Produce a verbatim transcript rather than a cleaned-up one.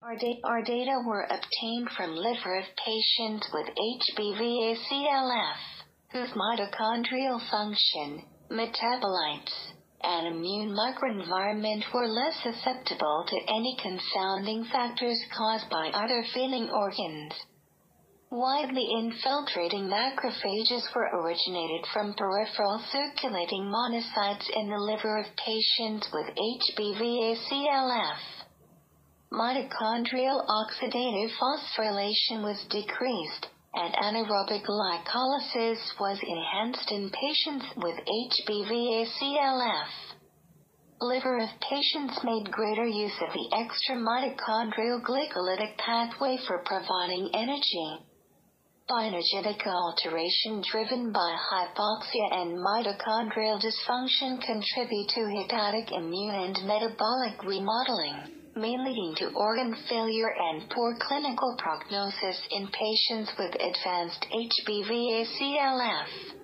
Our, da our data were obtained from liver of patients with H B V A C L F, whose mitochondrial function, metabolites, and immune microenvironment were less susceptible to any confounding factors caused by other feeling organs. Widely infiltrating macrophages were originated from peripheral circulating monocytes in the liver of patients with H B V A C L F. Mitochondrial oxidative phosphorylation was decreased, and anaerobic glycolysis was enhanced in patients with H B V A C L F. Liver of patients made greater use of the extra mitochondrial glycolytic pathway for providing energy. Bioenergetic alteration driven by hypoxia and mitochondrial dysfunction contribute to hepatic immune and metabolic remodeling, may leading to organ failure and poor clinical prognosis in patients with advanced H B V A C L F.